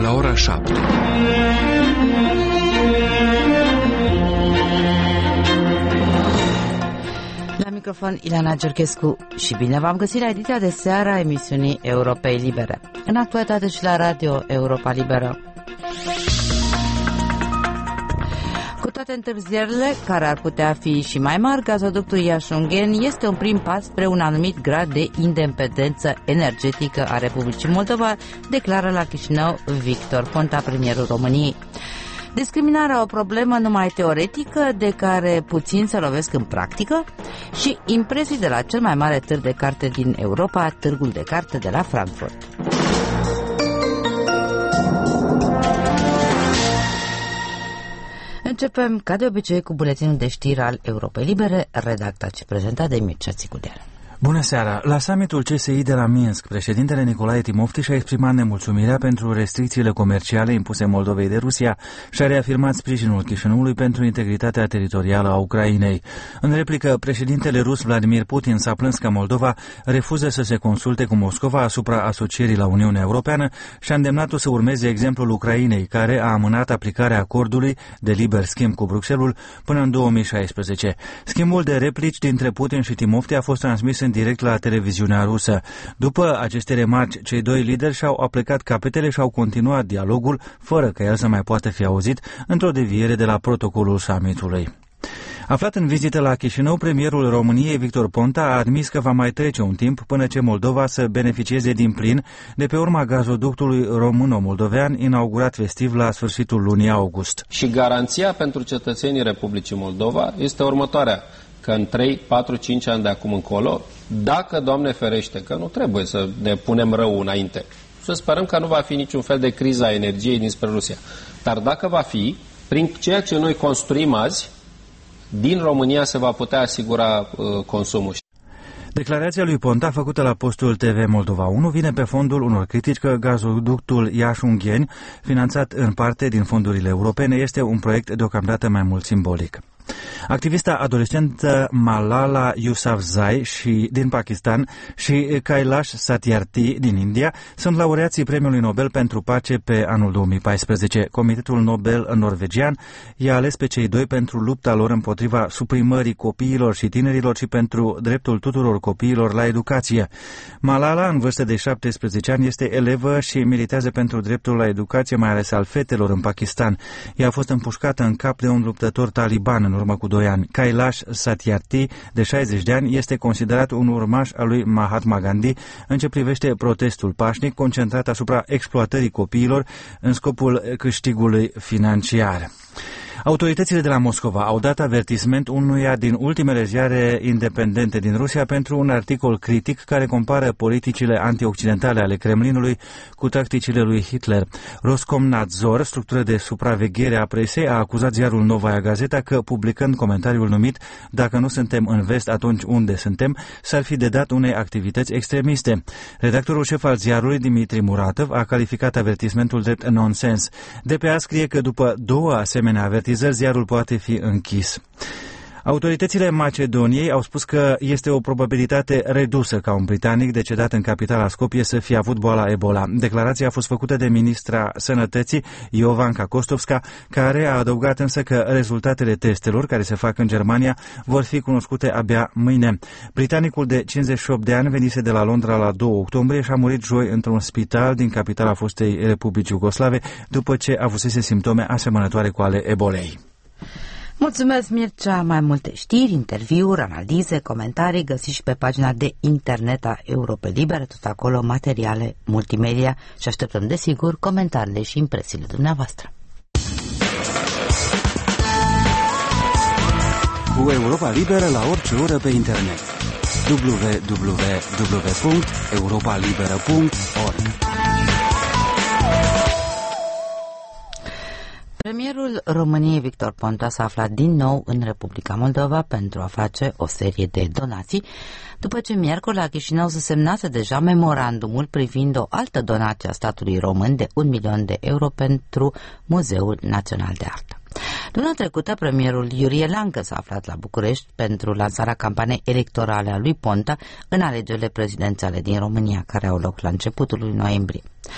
la ora 7. La microfon Ileana Giurchescu și bine v-am găsit la ediția de seară a emisiunii Europei Libere. În actualitate și la Radio Europa Liberă. Cu toate întârzierile, care ar putea fi și mai mari, gazoductul Iași-Ungheni este un prim pas spre un anumit grad de independență energetică a Republicii Moldova, declară la Chișinău Victor Ponta, premierul României. Discriminarea o problemă numai teoretică, de care puțin se lovesc în practică, și impresii de la cel mai mare târg de carte din Europa, Târgul de Carte de la Frankfurt. Începem, ca de obicei, cu buletinul de știri al Europei Libere, redactat și prezentat de Mircea Țicudean. Bună seara! La summitul CSI de la Minsk, președintele Nicolae Timofti și-a exprimat nemulțumirea pentru restricțiile comerciale impuse Moldovei de Rusia și a reafirmat sprijinul Chișinăului pentru integritatea teritorială a Ucrainei. În replică, președintele rus Vladimir Putin s-a plâns că Moldova refuză să se consulte cu Moscova asupra asocierii la Uniunea Europeană și a îndemnat-o să urmeze exemplul Ucrainei, care a amânat aplicarea acordului de liber schimb cu Bruxelles până în 2016. Schimbul de replici dintre Putin și Timofti a fost transmis în direct la televiziunea rusă. După aceste remarci, cei doi lideri și-au aplecat capetele și au continuat dialogul, fără ca el să mai poată fi auzit, într-o deviere de la protocolul summitului. Aflat în vizită la Chișinău, premierul României, Victor Ponta, a admis că va mai trece un timp până ce Moldova să beneficieze din plin de pe urma gazoductului româno-moldovean inaugurat festiv la sfârșitul lunii august. Și garanția pentru cetățenii Republicii Moldova este următoarea, că în 3, 4, 5 ani de acum încolo, dacă, Doamne ferește, că nu trebuie să ne punem rău înainte, să sperăm că nu va fi niciun fel de criză a energiei dinspre Rusia, dar dacă va fi, prin ceea ce noi construim azi, din România se va putea asigura consumul. Declarația lui Ponta, făcută la postul TV Moldova 1, vine pe fondul unor critici că gazoductul Iași-Ungheni, finanțat în parte din fondurile europene, este un proiect deocamdată mai mult simbolic. Activista adolescentă Malala Yousafzai din Pakistan și Kailash Satyarthi din India sunt laureații Premiului Nobel pentru Pace pe anul 2014. Comitetul Nobel norvegian i-a ales pe cei doi pentru lupta lor împotriva suprimării copiilor și tinerilor și pentru dreptul tuturor copiilor la educație. Malala, în vârstă de 17 ani, este elevă și militează pentru dreptul la educație, mai ales al fetelor în Pakistan. Ea a fost împușcată în cap de un luptător taliban în urmă cu 2 ani. Kailash Satyarthi, de 60 de ani, este considerat un urmaș al lui Mahatma Gandhi în ce privește protestul pașnic concentrat asupra exploatării copiilor în scopul câștigului financiar. Autoritățile de la Moscova au dat avertisment unuia din ultimele ziare independente din Rusia pentru un articol critic care compară politicile antioccidentale ale Kremlinului cu tacticile lui Hitler. Roskomnadzor, structură de supraveghere a presei, a acuzat ziarul Novaya Gazeta că, publicând comentariul numit "Dacă nu suntem în vest, atunci unde suntem?", s-ar fi dedat unei activități extremiste. Redactorul șef al ziarului, Dimitri Muratov, a calificat avertismentul drept nonsens. DPA scrie că după 2 asemenea avertismente, ziarul poate fi închis. Autoritățile Macedoniei au spus că este o probabilitate redusă ca un britanic decedat în capitala Skopje să fie avut boala Ebola. Declarația a fost făcută de ministra Sănătății, Iovanka Kostovska, care a adăugat însă că rezultatele testelor care se fac în Germania vor fi cunoscute abia mâine. Britanicul de 58 de ani venise de la Londra la 2 octombrie și a murit joi într-un spital din capitala fostei Republici Iugoslave după ce avusese simptome asemănătoare cu ale Ebolei. Mulțumesc, Mircea! Mai multe știri, interviuri, analize, comentarii găsiți și pe pagina de internet a Europei Libere, tot acolo materiale multimedia și așteptăm, desigur, comentariile și impresiile dumneavoastră. Cu Europa Liberă la orice oră pe internet. www.europalibera.org. Premierul României, Victor Ponta, s-a aflat din nou în Republica Moldova pentru a face o serie de donații, după ce miercuri la Chișinău se semnase deja memorandumul privind o altă donație a statului român de 1 milion de euro pentru Muzeul Național de Artă. Luna trecută, premierul Iurie Lancă s-a aflat la București pentru lansarea campaniei electorale a lui Ponta în alegerile prezidențiale din România, care au loc la începutul lui noiembrie.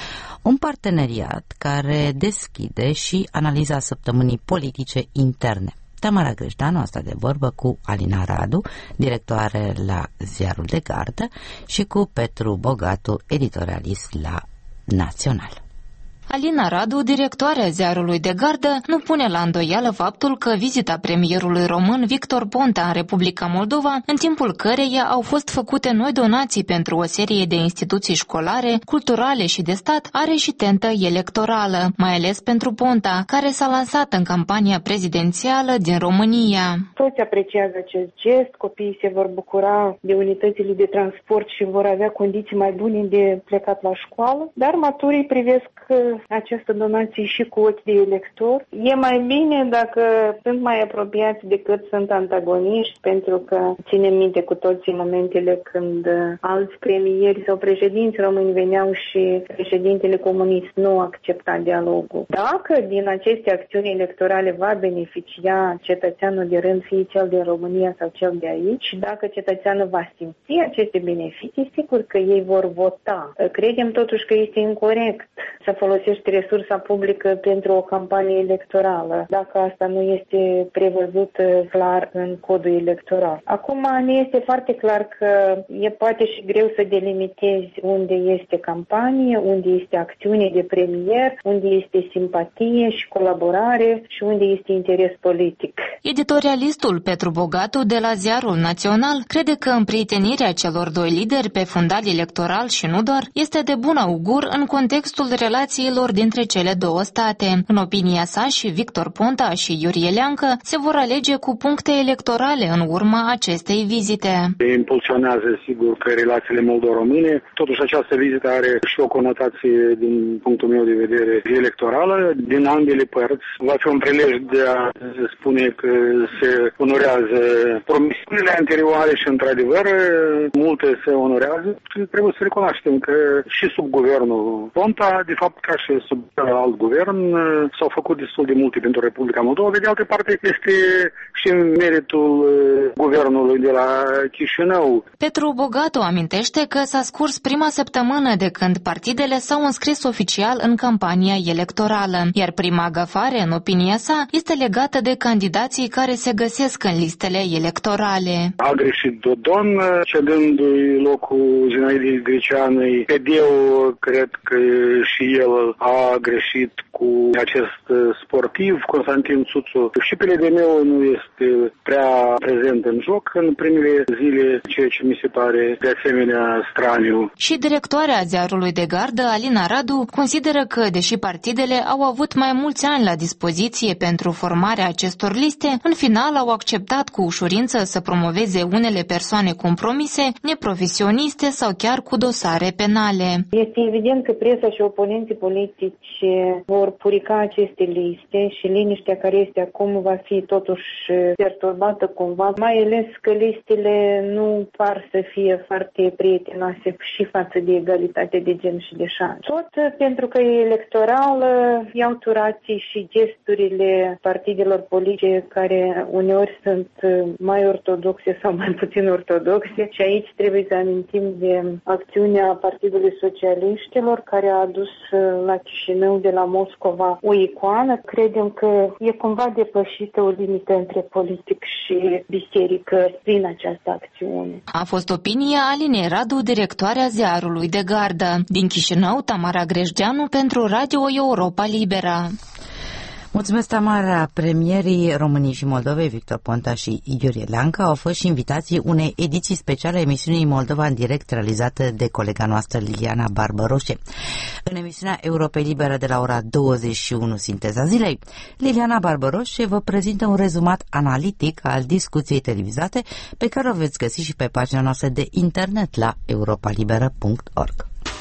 un parteneriat care deschide și analiza săptămânii politice interne. Tamara Grejdeanu a stat de vorbă cu Alina Radu, directoare la Ziarul de Gardă, și cu Petru Bogatu, editorialist la Național. Alina Radu, directoarea Ziarului de Gardă, nu pune la îndoială faptul că vizita premierului român Victor Ponta în Republica Moldova, în timpul căreia au fost făcute noi donații pentru o serie de instituții școlare, culturale și de stat, are și tentă electorală, mai ales pentru Ponta, care s-a lansat în campania prezidențială din România. Toți apreciază acest gest, copiii se vor bucura de unitățile de transport și vor avea condiții mai bune de plecat la școală, dar maturii privesc această donație și cu ochi de elector. E mai bine dacă sunt mai apropiați decât sunt antagoniști, pentru că ținem minte cu toții momentele când alți premieri sau președinți români veneau și președintele comunist nu accepta dialogul. Dacă din aceste acțiuni electorale va beneficia cetățeanul de rând, fie cel din România sau cel de aici, și dacă cetățeanul va simți aceste beneficii, sigur că ei vor vota. Credem totuși că este incorect să folosești resursa publică pentru o campanie electorală, dacă asta nu este prevăzut clar în codul electoral. Acum ne este foarte clar că e poate și greu să delimitezi unde este campanie, unde este acțiune de premier, unde este simpatie și colaborare și unde este interes politic. Editorialistul Petru Bogatu de la Ziarul Național crede că împrietenirea celor doi lideri pe fundal electoral și nu doar este de bun augur în contextul relațiilor dintre cele două state. În opinia sa, și Victor Ponta și Iurie Leancă se vor alege cu puncte electorale în urma acestei vizite. Impulsionează, sigur, că relațiile moldo-române. Totuși, această vizită are și o conotație, din punctul meu de vedere, electorală. Din ambele părți va fi un prilej de a spune că se onorează promisiunile anterioare și, într-adevăr, multe se onorează. Trebuie să recunoaștem că și sub guvernul Ponta, de fapt, ca și sub alt guvern, s-au făcut destul de multe pentru Republica Moldova. De altă parte, este și meritul guvernului de la Chișinău. Petru Bogatu amintește că s-a scurs prima săptămână de când partidele s-au înscris oficial în campania electorală, iar prima gafare, în opinia sa, este legată de candidații care se găsesc în listele electorale. A greșit Dodon, cedându-i locul Zinaidei Greceanei. PD-ul, cred că și el a greșit cu acest sportiv, Constantin Țuțu. Și PLDM-ul nu este prea prezent în joc în primele zile, ceea ce mi se pare de asemenea straniu. Și directoarea Ziarului de Gardă, Alina Radu, consideră că, deși partidele au avut mai mulți ani la dispoziție pentru formarea acestor liste, în final au acceptat cu ușurință să promoveze unele persoane compromise, neprofesioniste sau chiar cu dosare penale. Este evident că presa și oponenții politici vor purica aceste liste și liniștea care este acum va fi totuși perturbată cumva, mai ales că listele nu par să fie foarte prietenoase și față de egalitate de gen și de șans. Tot pentru că e electoral, iau turații și gesturile partidelor politice care uneori sunt mai ortodoxe sau mai puțin ortodoxe, și aici trebuie să amintim de acțiunea Partidului Socialiștilor, care a adus la Chișinău de la Moscova o icoană. Credem că e cumva depășită o limită între politic și biserică prin această acțiune. A fost opinia Alinei Radu, directoarea Ziarului de Gardă. Din Chișinău, Tamara Grejdeanu pentru Radio Europa Liberă. Mulțumesc, Tamara. Premierii României și Moldovei, Victor Ponta și Iurie Leancă, au fost și invitații unei ediții speciale a emisiunii Moldova în direct, realizată de colega noastră Liliana Barbăroșe. În emisiunea Europa Liberă de la ora 21, Sinteza Zilei, Liliana Barbăroșe vă prezintă un rezumat analitic al discuției televizate pe care o veți găsi și pe pagina noastră de internet la europalibera.org.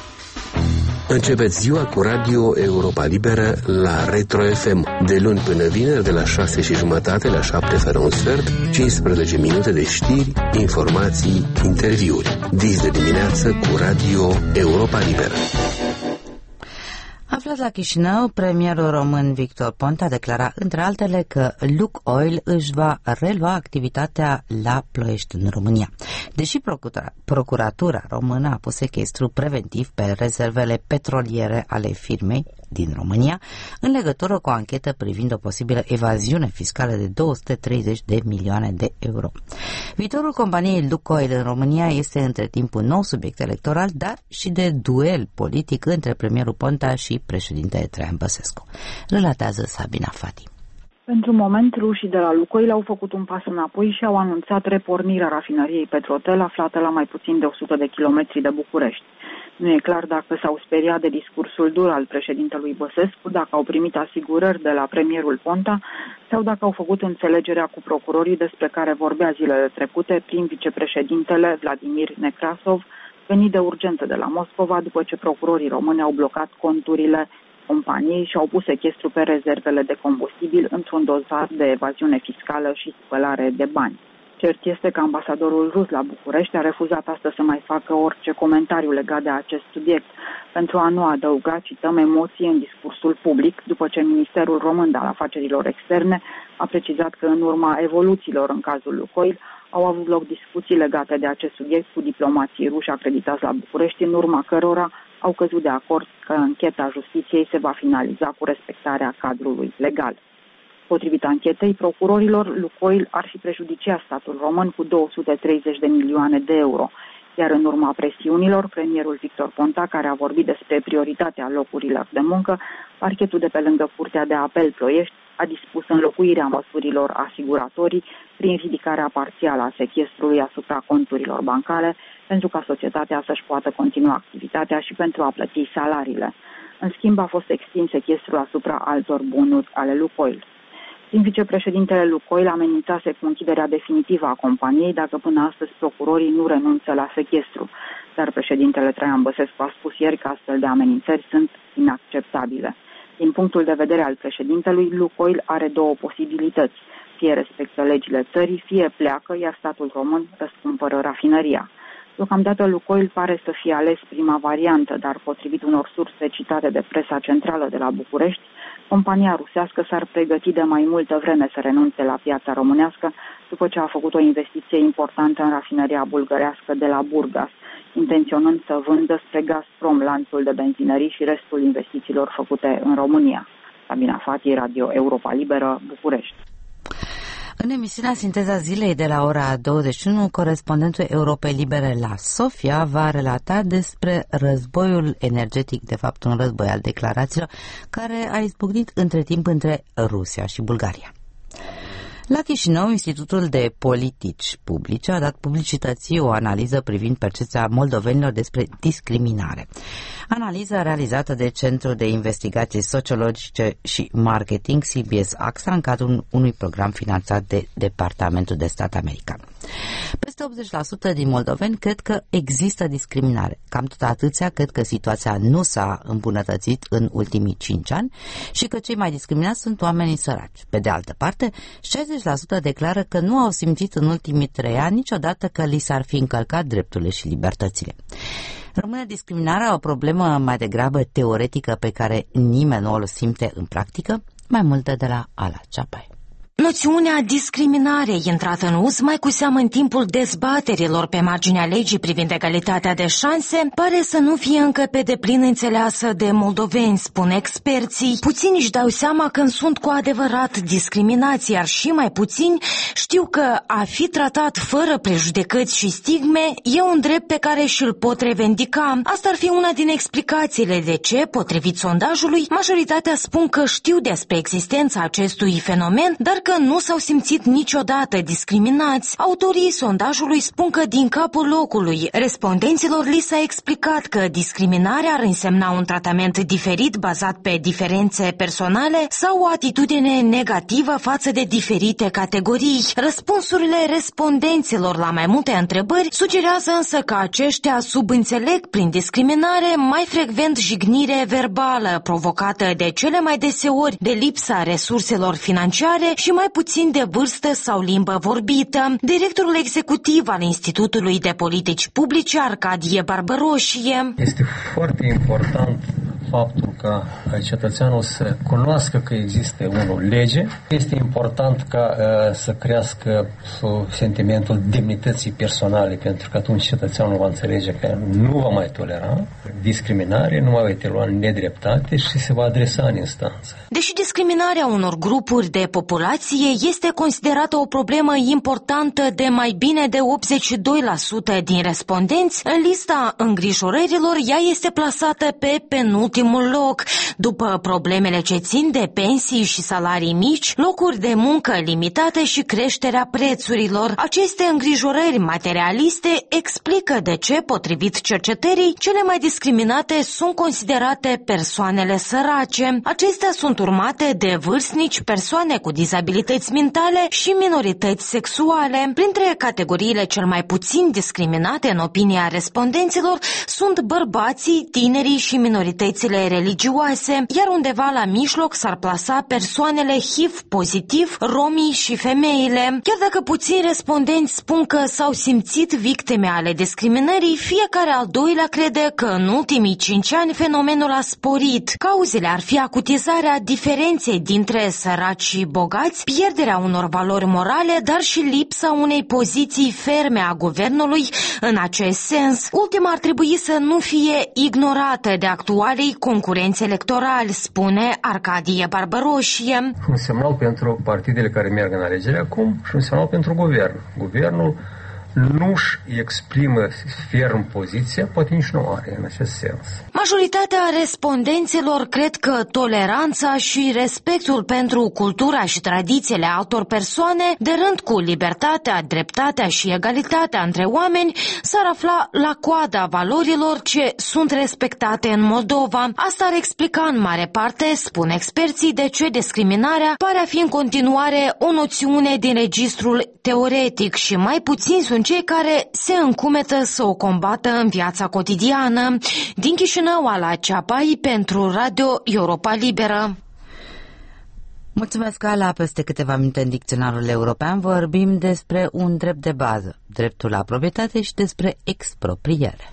Începeți ziua cu Radio Europa Liberă la Retro FM, de luni până vineri, de la 6:30 la 7 fără un sfert, 15 minute de știri, informații, interviuri. Dis de dimineață cu Radio Europa Liberă. Aflați Tot la Chișinău, premierul român Victor Ponta declara între altele că Lukoil își va relua activitatea la Ploiești în România. Deși procuratura română a pus sechestru preventiv pe rezervele petroliere ale firmei din România în legătură cu o anchetă privind o posibilă evaziune fiscală de 230 de milioane de euro. Viitorul companiei Lukoil în România este între timp un nou subiect electoral, dar și de duel politic între premierul Ponta și președintele Traian Băsescu. Relatează Sabina Fati. Pentru moment, rușii de la Lukoil au făcut un pas înapoi și au anunțat repornirea rafinăriei Petrotel aflată la mai puțin de 100 de kilometri de București. Nu e clar dacă s-au speriat de discursul dur al președintelui Băsescu, dacă au primit asigurări de la premierul Ponta sau dacă au făcut înțelegerea cu procurorii despre care vorbea zilele trecute prin vicepreședintele Vladimir Nekrasov, venit de urgență de la Moscova după ce procurorii români au blocat conturile companiei și au pus sechestru pe rezervele de combustibil într-un dosar de evaziune fiscală și spălare de bani. Cert este că ambasadorul rus la București a refuzat astăzi să mai facă orice comentariu legat de acest subiect, pentru a nu adăuga, cităm, emoții în discursul public, după ce Ministerul Român al Afacerilor Externe a precizat că în urma evoluțiilor în cazul Lukoil au avut loc discuții legate de acest subiect cu diplomații ruși acreditați la București, în urma cărora au căzut de acord că ancheta justiției se va finaliza cu respectarea cadrului legal. Potrivit anchetei procurorilor, Lukoil ar fi prejudiciat statul român cu 230 de milioane de euro, iar în urma presiunilor, premierul Victor Ponta, care a vorbit despre prioritatea locurilor de muncă, parchetul de pe lângă Curtea de Apel Ploiești a dispus înlocuirea măsurilor asiguratorii prin ridicarea parțială a sechestrului asupra conturilor bancare, pentru ca societatea să-și poată continua activitatea și pentru a plăti salariile. În schimb, a fost extins sechestrul asupra altor bunuri ale Lukoil. Din vicepreședintele Lukoil amenințase cu închiderea definitivă a companiei dacă până astăzi procurorii nu renunță la sechestru, dar președintele Traian Băsescu a spus ieri că astfel de amenințări sunt inacceptabile. Din punctul de vedere al președintelui, Lukoil are două posibilități: fie respectă legile țării, fie pleacă, iar statul român răscumpără rafinăria. Deocamdată Lukoil pare să fie ales prima variantă, dar potrivit unor surse citate de presa centrală de la București, compania rusească s-ar pregăti de mai multă vreme să renunțe la piața românească după ce a făcut o investiție importantă în rafinăria bulgărească de la Burgas, intenționând să vândă spre Gazprom lanțul de benzinării și restul investițiilor făcute în România. Sabina Fati, Radio Europa Liberă, București. În emisiunea Sinteza Zilei de la ora 21, corespondentul Europei Libere la Sofia va relata despre războiul energetic, de fapt un război al declarațiilor, care a izbucnit între timp între Rusia și Bulgaria. La Chișinău, Institutul de Politici Publice a dat publicității o analiză privind percepția moldovenilor despre discriminare. Analiza realizată de Centrul de Investigații Sociologice și Marketing CBS AXA în cadrul unui program finanțat de Departamentul de Stat american. Peste 80% din moldoveni cred că există discriminare. Cam tot atâția cred că situația nu s-a îmbunătățit în ultimii 5 ani și că cei mai discriminați sunt oamenii săraci. Pe de altă parte, 60% declară că nu au simțit în ultimii 3 ani niciodată că li s-ar fi încălcat drepturile și libertățile. Rămâne discriminarea o problemă mai degrabă teoretică pe care nimeni nu o simte în practică? Mai multe de la Ala Ceapai. Noțiunea discriminare intrată în uz mai cu seamă în timpul dezbaterilor pe marginea legii privind egalitatea de șanse pare să nu fie încă pe deplin înțeleasă de moldoveni, spun experții. Puțini își dau seama când sunt cu adevărat discriminați, iar și mai puțini știu că a fi tratat fără prejudecăți și stigme e un drept pe care și-l pot revendica. Asta ar fi una din explicațiile de ce, potrivit sondajului, majoritatea spun că știu despre existența acestui fenomen, dar că nu s-au simțit niciodată discriminați. Autorii sondajului spun că din capul locului respondenților li s-a explicat că discriminarea ar însemna un tratament diferit bazat pe diferențe personale sau o atitudine negativă față de diferite categorii. Răspunsurile respondenților la mai multe întrebări sugerează însă că aceștia subînțeleg prin discriminare mai frecvent jignire verbală provocată de cele mai deseori de lipsa resurselor financiare și mai puțin de vârstă sau limbă vorbită. Directorul executiv al Institutului de Politici Publice, Arcadie Barbăroșie. Este foarte important faptul ca cetățeanul să cunoască că există o lege. Este important ca să crească sentimentul demnității personale, pentru că atunci cetățeanul va înțelege că nu va mai tolera discriminare, nu mai va lua nedreptate și se va adresa în instanță. Deși discriminarea unor grupuri de populație este considerată o problemă importantă de mai bine de 82% din respondenți, în lista îngrijorărilor ea este plasată pe penultimul loc, după problemele ce țin de pensii și salarii mici, locuri de muncă limitate și creșterea prețurilor. Aceste îngrijorări materialiste explică de ce, potrivit cercetării, cele mai discriminate sunt considerate persoanele sărace. Acestea sunt urmate de vârstnici, persoane cu dizabilități mentale și minorități sexuale. Printre categoriile cel mai puțin discriminate în opinia respondenților sunt bărbații, tinerii și minoritățile religioase, iar undeva la mijloc s-ar plasa persoanele HIV-pozitiv, romii și femeile. Chiar dacă puțini respondenți spun că s-au simțit victime ale discriminării, fiecare al doilea crede că în ultimii 5 ani fenomenul a sporit. Cauzele ar fi acutizarea diferenței dintre săraci și bogați, pierderea unor valori morale, dar și lipsa unei poziții ferme a guvernului în acest sens. Ultima ar trebui să nu fie ignorată de actualii concurenți electorali, spune Arcadie Barbaroșie. Un semnal pentru partidele care merg în alegeri acum și un semnal pentru guvern. Guvernul nu-și exprimă ferm poziția, poate nici nu are în acest sens. Majoritatea respondenților cred că toleranța și respectul pentru cultura și tradițiile altor persoane, de rând cu libertatea, dreptatea și egalitatea între oameni, s-ar afla la coada valorilor ce sunt respectate în Moldova. Asta ar explica în mare parte, spun experții, de ce discriminarea pare a fi în continuare o noțiune din registrul teoretic și mai puțin sunt cei care se încumetă să o combată în viața cotidiană. Din Chișinău, Ala Ceapai, pentru Radio Europa Liberă. Mulțumesc, Ala. Peste câteva minute în Dicționarul European vorbim despre un drept de bază, dreptul la proprietate, și despre expropriere.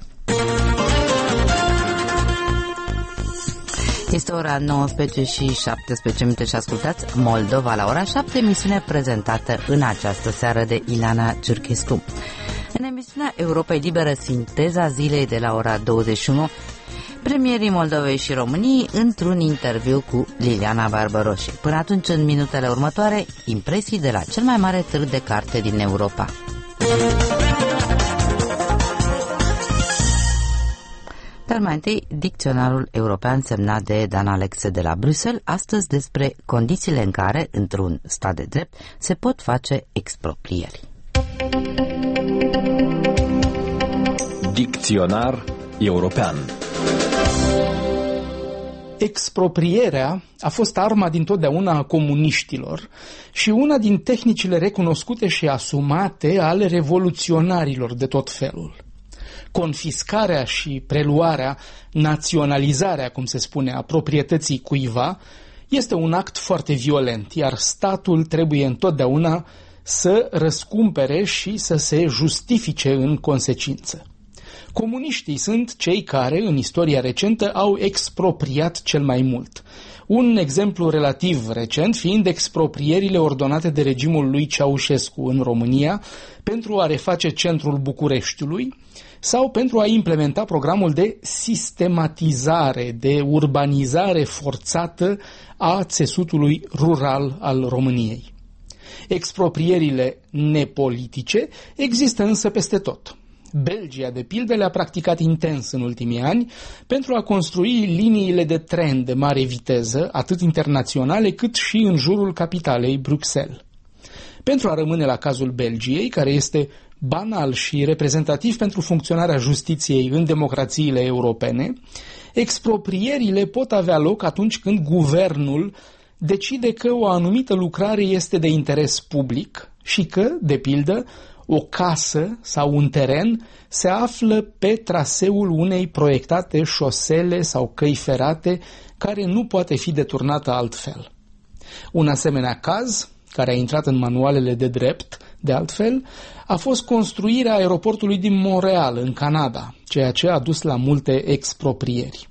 Este ora 19 și 17 minute și ascultați Moldova la ora 7, emisiune prezentată în această seară de Ileana Ciurchescu. În emisiunea Europei Liberă, sinteza zilei de la ora 21, premierii Moldovei și României într-un interviu cu Liliana Barbaroși. Până atunci, în minutele următoare, impresii de la cel mai mare târg de carte din Europa. Dar mai întâi, Dicționarul European semnat de Dan Alexe de la Bruxelles, astăzi despre condițiile în care, într-un stat de drept, se pot face exproprieri. Dicționar European. Exproprierea a fost arma dintotdeauna a comuniștilor și una din tehnicile recunoscute și asumate ale revoluționarilor de tot felul. Confiscarea și preluarea, naționalizarea, cum se spune, a proprietății cuiva, este un act foarte violent, iar statul trebuie întotdeauna să răscumpere și să se justifice în consecință. Comuniștii sunt cei care, în istoria recentă, au expropriat cel mai mult. Un exemplu relativ recent fiind exproprierile ordonate de regimul lui Ceaușescu în România pentru a reface centrul Bucureștiului sau pentru a implementa programul de sistematizare, de urbanizare forțată a țesutului rural al României. Exproprierile nepolitice există însă peste tot. Belgia, de pildă, le-a practicat intens în ultimii ani pentru a construi liniile de tren de mare viteză, atât internaționale cât și în jurul capitalei, Bruxelles. Pentru a rămâne la cazul Belgiei, care este banal și reprezentativ pentru funcționarea justiției în democrațiile europene, exproprierile pot avea loc atunci când guvernul decide că o anumită lucrare este de interes public și că, de pildă, o casă sau un teren se află pe traseul unei proiectate șosele sau căi ferate care nu poate fi deturnată altfel. Un asemenea caz, care a intrat în manualele de drept, de altfel, a fost construirea aeroportului din Montreal, în Canada, ceea ce a dus la multe exproprieri.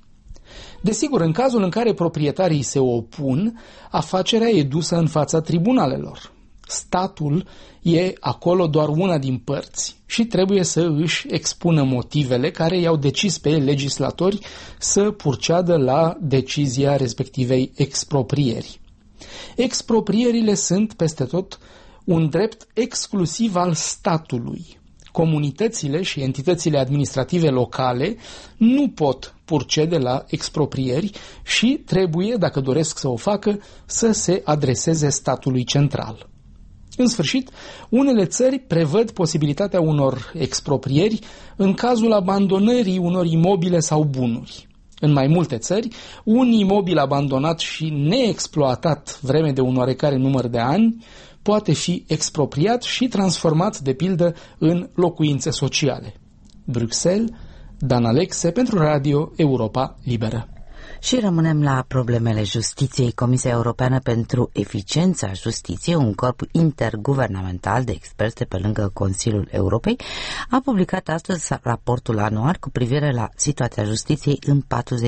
Desigur, în cazul în care proprietarii se opun, afacerea e dusă în fața tribunalelor. Statul e acolo doar una din părți și trebuie să își expună motivele care i-au decis pe legislatori să purceadă la decizia respectivei exproprieri. Exproprierile sunt peste tot un drept exclusiv al statului. Comunitățile și entitățile administrative locale nu pot purcede la exproprieri și trebuie, dacă doresc să o facă, să se adreseze statului central. În sfârșit, unele țări prevăd posibilitatea unor exproprieri în cazul abandonării unor imobile sau bunuri. În mai multe țări, un imobil abandonat și neexploatat vreme de un oarecare număr de ani poate fi expropriat și transformat, de pildă, în locuințe sociale. Bruxelles, Dan Alexe pentru Radio Europa Liberă. Și rămânem la problemele justiției. Comisia Europeană pentru Eficiența Justiției, un corp interguvernamental de experți de pe lângă Consiliul Europei, a publicat astăzi raportul anual cu privire la situația justiției în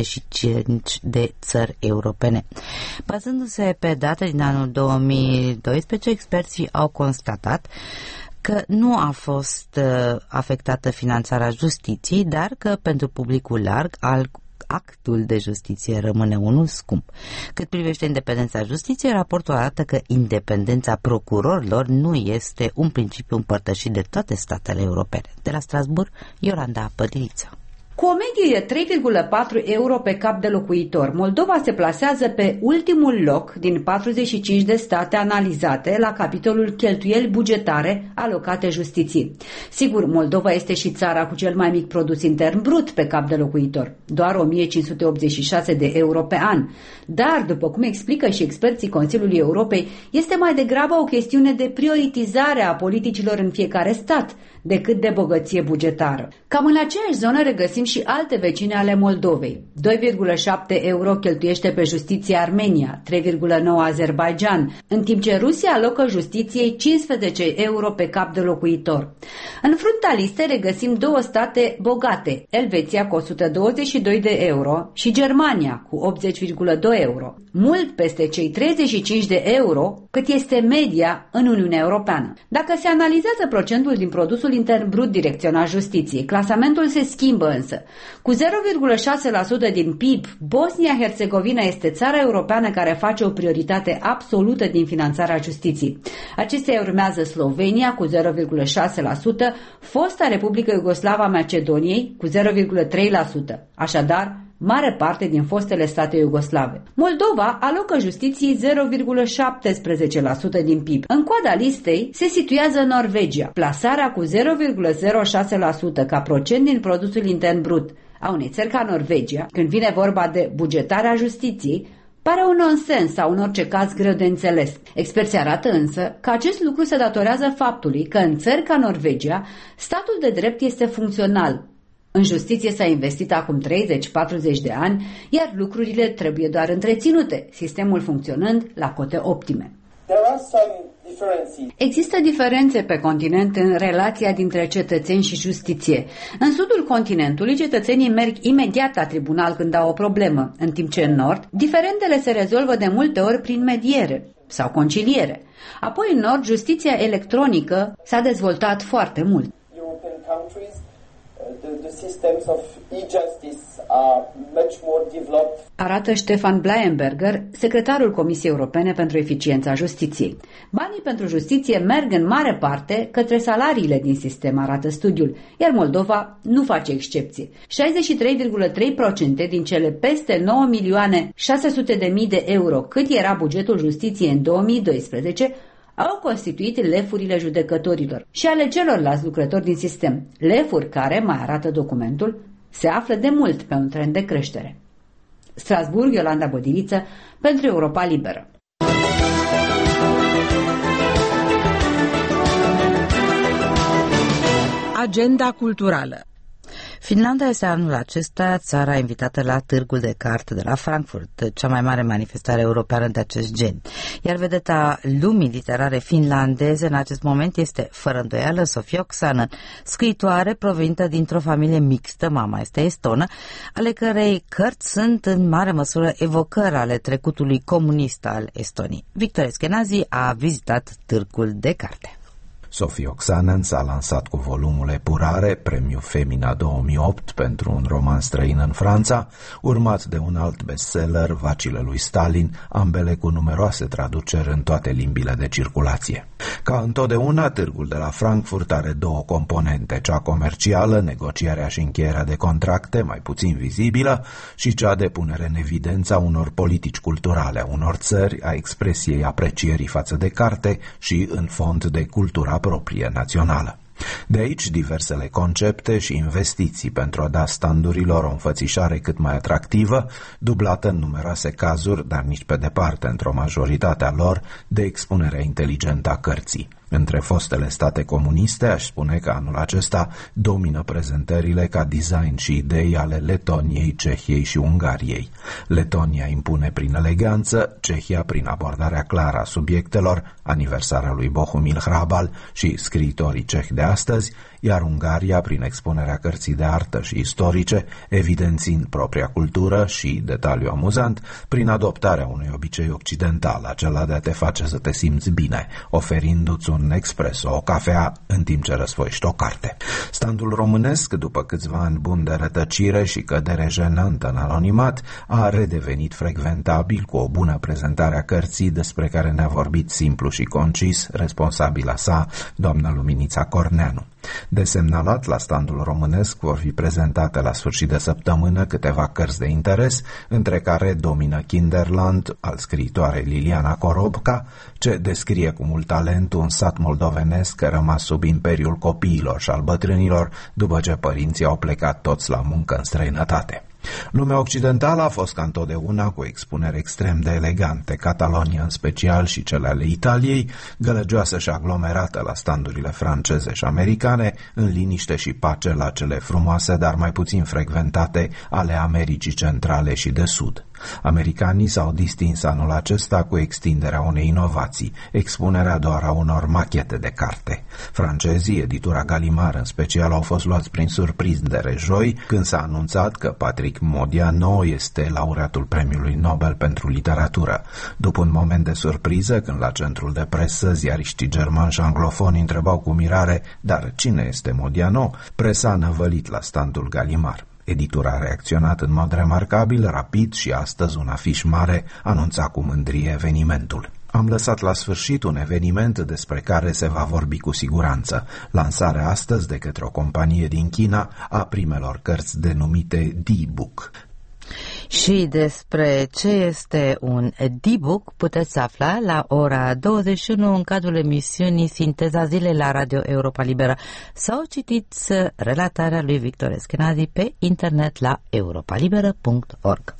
45 de țări europene. Bazându-se pe date din anul 2012, experții au constatat că nu a fost afectată finanțarea justiției, dar că pentru publicul larg actul de justiție rămâne unul scump. Cât privește independența justiției, raportul arată că independența procurorilor nu este un principiu împărtășit de toate statele europene. De la Strasbourg, Iolanda Pădiliță. Cu o medie de 3,4 euro pe cap de locuitor, Moldova se plasează pe ultimul loc din 45 de state analizate la capitolul cheltuieli bugetare alocate justiției. Sigur, Moldova este și țara cu cel mai mic produs intern brut pe cap de locuitor, doar 1586 de euro pe an. Dar, după cum explică și experții Consiliului Europei, este mai degrabă o chestiune de prioritizare a politicilor în fiecare stat decât de bogăție bugetară. Cam în aceeași zonă regăsim și alte vecine ale Moldovei. 2,7 euro cheltuiește pe justiție Armenia, 3,9 Azerbaijan, în timp ce Rusia alocă justiției 15 euro pe cap de locuitor. În fruntea listei regăsim două state bogate, Elveția cu 122 de euro și Germania cu 80,2 euro, mult peste cei 35 de euro cât este media în Uniunea Europeană. Dacă se analizează procentul din produsul intern brut direcționat justiției, clasamentul se schimbă însă. Cu 0,6% din PIB, Bosnia-Herzegovina este țara europeană care face o prioritate absolută din finanțarea justiției. Acestea urmează Slovenia cu 0,6%, fosta Republică Iugoslava Macedoniei cu 0,3%. Așadar, mare parte din fostele state iugoslave. Moldova alocă justiției 0,17% din PIB. În coada listei se situează Norvegia. Plasarea cu 0,06% ca procent din produsul intern brut a unei țări ca Norvegia, când vine vorba de bugetarea justiției, pare un nonsens sau în orice caz greu de înțeles. Experții arată însă că acest lucru se datorează faptului că în țări ca Norvegia, statul de drept este funcțional. În justiție s-a investit acum 30-40 de ani, iar lucrurile trebuie doar întreținute, sistemul funcționând la cote optime. Există diferențe pe continent în relația dintre cetățeni și justiție. În sudul continentului, cetățenii merg imediat la tribunal când au o problemă, în timp ce în nord, diferendele se rezolvă de multe ori prin mediere sau conciliere. Apoi în nord, justiția electronică s-a dezvoltat foarte mult. The systems of e-justice are much more developed. Arată Stefan Bleienberger, secretarul Comisiei Europene pentru Eficiența Justiției. Banii pentru justiție merg în mare parte către salariile din sistem, arată studiul, iar Moldova nu face excepție. 63,3% din cele peste 9.600.000 de euro, cât era bugetul justiției în 2012, au constituit lefurile judecătorilor și ale celorlalți lucrători din sistem, lefuri care, mai arată documentul, se află de mult pe un trend de creștere. Strasbourg, Iolanda Bodiliță, pentru Europa Liberă. Agenda culturală. Finlanda este anul acesta țara invitată la Târgul de Carte de la Frankfurt, cea mai mare manifestare europeană de acest gen. Iar vedeta lumii literare finlandeze în acest moment este, fără îndoială, Sofi Oksanen, scriitoare provenită dintr-o familie mixtă, mama este estonă, ale cărei cărți sunt în mare măsură evocări ale trecutului comunist al Estoniei. Victor Eskenazi a vizitat Târgul de Carte. Sofi Oksanen s-a lansat cu volumul Epurare, premiu Femina 2008 pentru un roman străin în Franța, urmat de un alt bestseller, Vacile lui Stalin, ambele cu numeroase traduceri în toate limbile de circulație. Ca întotdeauna, Târgul de la Frankfurt are două componente, cea comercială, negocierea și încheierea de contracte, mai puțin vizibilă, și cea de punere în evidență a unor politici culturale, a unor țări, a expresiei aprecierii față de carte și, în fond, de cultura proprie națională. De aici diversele concepte și investiții pentru a da standurilor o înfățișare cât mai atractivă, dublată în numeroase cazuri, dar nici pe departe într-o majoritate a lor, de expunerea inteligentă a cărții. Între fostele state comuniste, aș spune că anul acesta domină prezentările ca design și idei ale Letoniei, Cehiei și Ungariei. Letonia impune prin eleganță, Cehia prin abordarea clară a subiectelor, aniversarea lui Bohumil Hrabal și scriitorii cehi de astăzi, iar Ungaria prin expunerea cărții de artă și istorice, evidențiind propria cultură și, detaliu amuzant, prin adoptarea unui obicei occidental, acela de a te face să te simți bine, oferindu-ți un expreso, o cafea, în timp ce răsfoiești o carte. Standul românesc, după câțiva ani buni de rătăcire și cădere jenantă în anonimat, a redevenit frecventabil cu o bună prezentare a cărții despre care ne-a vorbit simplu și concis responsabila sa, doamna Luminița Corneanu. De semnalat, la standul românesc vor fi prezentate la sfârșit de săptămână câteva cărți de interes, între care domină Kinderland, al scriitoarei Liliana Korobka, ce descrie cu mult talent un sat moldovenesc rămas sub imperiul copiilor și al bătrânilor după ce părinții au plecat toți la muncă în străinătate. Lumea occidentală a fost ca întotdeauna cu expuneri extrem de elegante, Catalonia în special și cele ale Italiei, gălăgioasă și aglomerată la standurile franceze și americane, în liniște și pace la cele frumoase, dar mai puțin frecventate ale Americii Centrale și de Sud. Americanii s-au distins anul acesta cu extinderea unei inovații, expunerea doar a unor machete de carte. Francezii, editura Gallimard în special, au fost luați prin surprindere joi când s-a anunțat că Patrick Modiano este laureatul Premiului Nobel pentru literatură. După un moment de surpriză, când la centrul de presă ziariștii germani și anglofoni întrebau cu mirare, dar cine este Modiano, presa a năvălit la standul Gallimard. Editura a reacționat în mod remarcabil, rapid și astăzi un afiș mare anunța cu mândrie evenimentul. Am lăsat la sfârșit un eveniment despre care se va vorbi cu siguranță. Lansarea astăzi de către o companie din China a primelor cărți denumite D-Book. Și despre ce este un D-Book puteți afla la ora 21 în cadrul emisiunii Sinteza Zilei la Radio Europa Liberă sau citiți relatarea lui Victor Eskenazi pe internet la europalibera.org.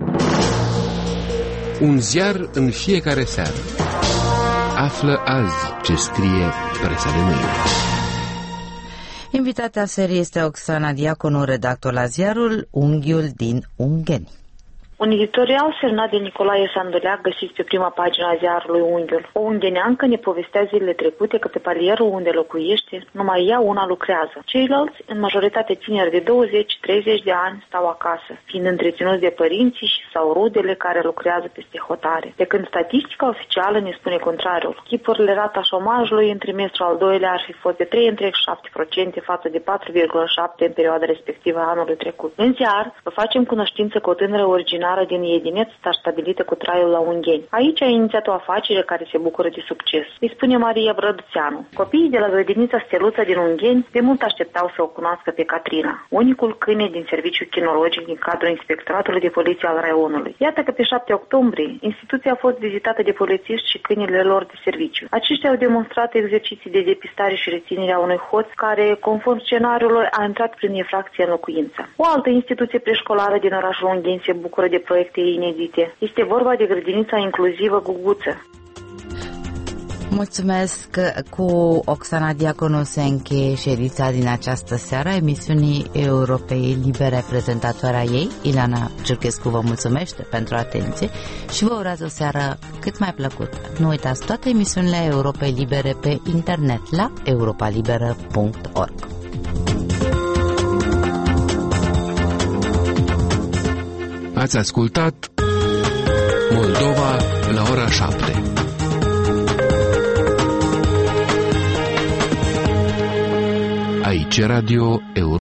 Un ziar în fiecare seară. Află azi ce scrie presa de mâine. Invitatea serii este Oxana Diaconu, redactor la ziarul Unghiul din Ungheni. Un editorial semnat de Nicolae Sandoleac găsit pe prima pagină a ziarului Unghiul. O ungheneancă ne povestea zilele trecute că pe palierul unde locuiește numai ea una lucrează. Ceilalți, în majoritate tineri de 20-30 de ani, stau acasă, fiind întreținuți de părinții și sau rudele care lucrează peste hotare. De când statistica oficială ne spune contrariul. Chipurile rata șomajului în trimestrul al doilea ar fi fost de 3,7% față de 4,7% în perioada respectivă a anului trecut. În ziar, vă facem cunoștință cu o tânără originală din Edineț, dar stabilită cu traiul la Ungheni. Aici a inițiat o afacere care se bucură de succes. Îi spune Maria Brăduțeanu. Copiii de la grădinița Steluța din Ungheni de mult așteptau să o cunoască pe Catrina, unicul câine din serviciul kinologic din cadrul Inspectoratului de Poliție al raionului. Iată că pe 7 octombrie, instituția a fost vizitată de polițiști și câinile lor de serviciu. Aceștia au demonstrat exerciții de depistare și reținere a unui hoț care, conform scenariului, a intrat prin efracție în locuință. O altă instituție preșcolară din orașul Ungheni se bucură de proiecte inedite. Este vorba de grădinița inclusivă Guguță. Mulțumesc. Cu Oxana Diaconu se încheie și ediția din această seară emisiunii Europei Libere. Prezentatoarea ei, Ileana Ciurchescu, vă mulțumește pentru atenție și vă urează o seară cât mai plăcută. Nu uitați toate emisiunile Europei Libere pe internet la europalibera.org. Ați ascultat Moldova la ora 7. Aici Radio Europa.